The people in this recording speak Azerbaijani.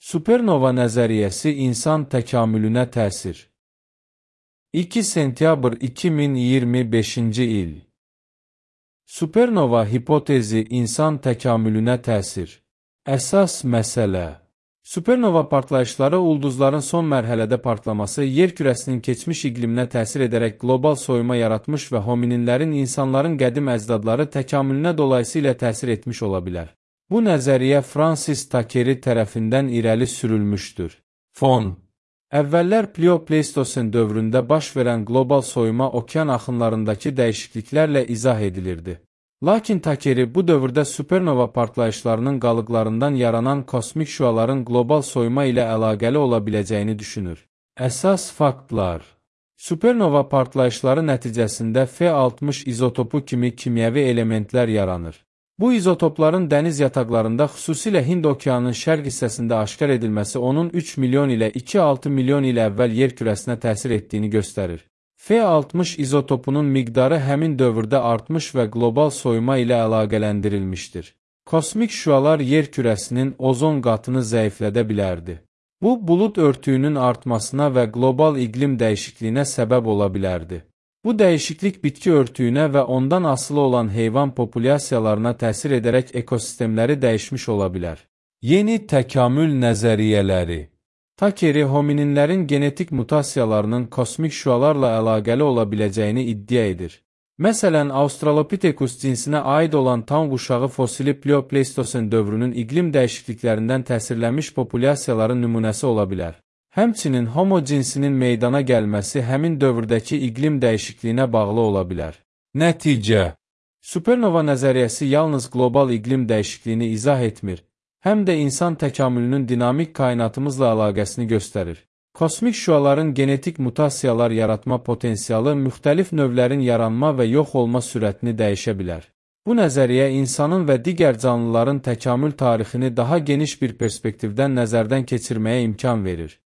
Supernova nəzəriyyəsi insan təkamülünə təsir. 2 sentyabr 2025-ci il. Supernova hipotezi insan təkamülünə təsir. Əsas məsələ. Supernova partlayışları ulduzların son mərhələdə partlaması yer kürəsinin keçmiş iqliminə təsir edərək qlobal soyuma yaratmış və homininlərin insanların qədim əcdadları təkamülünə dolayısıyla təsir etmiş ola bilər. Bu nəzəriyyə Francis Takeri tərəfindən irəli sürülmüşdür. Fon. Əvvəllər Pleistocen dövründə baş verən qlobal soyuma okean axınlarındakı dəyişikliklərlə izah edilirdi. Lakin Takeri bu dövrdə supernova partlayışlarının qalıqlarından yaranan kosmik şüaların qlobal soyuma ilə əlaqəli ola biləcəyini düşünür. Əsas faktlar. Supernova partlayışları nəticəsində F60 izotopu kimi kimyəvi elementlər yaranır. Bu izotopların dəniz yataqlarında, xüsusilə Hind okeanının şərq hissəsində aşkar edilməsi onun 3 milyon ilə 2,6 milyon il əvvəl yer kürəsinə təsir etdiyini göstərir. F60 izotopunun miqdarı həmin dövrdə artmış və qlobal soyuma ilə əlaqələndirilmişdir. Kosmik şüalar yer kürəsinin ozon qatını zəiflədə bilərdi. Bu, bulud örtüyünün artmasına və qlobal iqlim dəyişikliyinə səbəb ola bilərdi. Bu dəyişiklik bitki örtüyünə və ondan asılı olan heyvan populyasiyalarına təsir edərək ekosistemləri dəyişmiş ola bilər. Yeni təkamül nəzəriyyələri. Takeri homininlərin genetik mutasiyalarının kosmik şüalarla əlaqəli ola biləcəyini iddia edir. Məsələn, Australopithecus cinsinə aid olan Taung uşağı fosili Pleistocen dövrünün iqlim dəyişikliklərindən təsirlənmiş populyasiyaların nümunəsi ola bilər. Həmçinin Homo cinsinin meydana gəlməsi həmin dövrdəki iqlim dəyişikliyinə bağlı ola bilər. Nəticə. Supernova nəzəriyyəsi yalnız qlobal iqlim dəyişikliyini izah etmir, həm də insan təkamülünün dinamik kainatımızla əlaqəsini göstərir. Kosmik şüaların genetik mutasiyalar yaratma potensialı müxtəlif növlərin yaranma və yox olma sürətini dəyişə bilər. Bu nəzəriyyə insanın və digər canlıların təkamül tarixini daha geniş bir perspektivdən nəzərdən keçirməyə imkan verir.